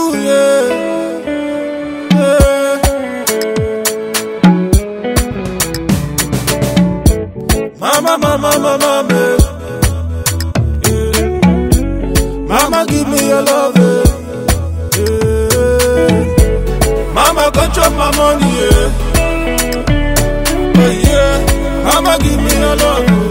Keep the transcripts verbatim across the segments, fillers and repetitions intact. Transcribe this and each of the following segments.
yeah. Yeah. Mama, mama, mama, babe. Yeah. Mama, give me your love, yeah. Yeah. Mama, control my money, yeah. Oh, yeah. Mama, give me your love, oh.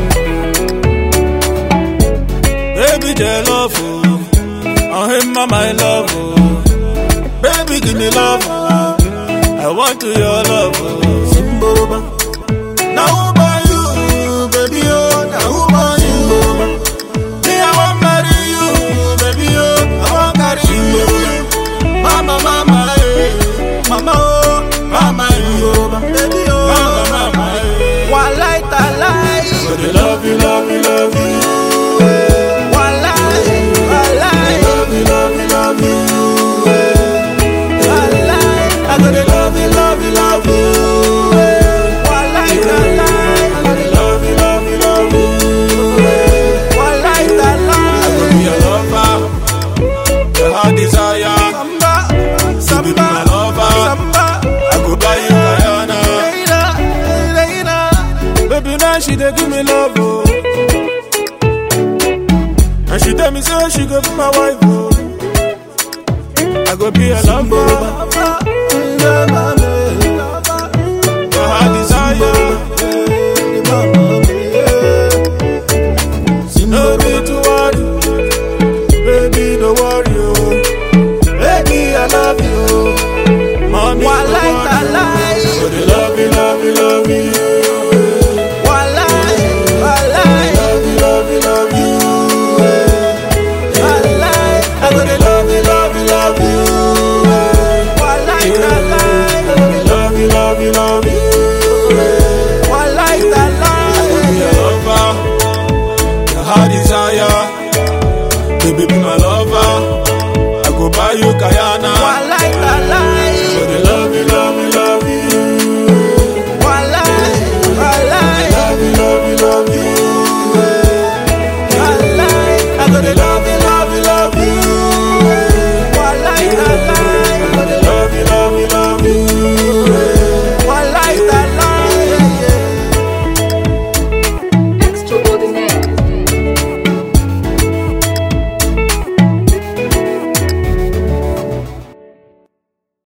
Baby, your love, oh. On him, mama, I love, oh. Baby, give me love, oh. I want to your love, oh. Simboba. Now who by you, baby, oh. Now who by you, me, I want marry you, baby, oh. I want carry you, mama, mama, eh. Mama, oh, mama, oh, baby, oh, mama, mama, eh. One light, a light. So they love you, love you, love you. One light, a light. Love you, love you, love you. One light, I gotta love you, love you, love you. One light, a light. I gotta love you, love you, love you. One light, a light. I could be a lover, your heart desire. Samba, samba, samba. I could buy you Guyana. Baby, now she dey give me love, oh. And she tell me say she go be my wife, oh. I go be a lover, your heart desire. No need to worry, baby, don't worry, oh. Baby, I love you, mommy. One light, a light. So they love you, love you, love you. One light, a light. Love you, love you, love you. One light, I gotta love you, love you, love you. One light, a light. Love you, love you, love you. One light, a light. Your lover, your heart desire. Baby, be my lover.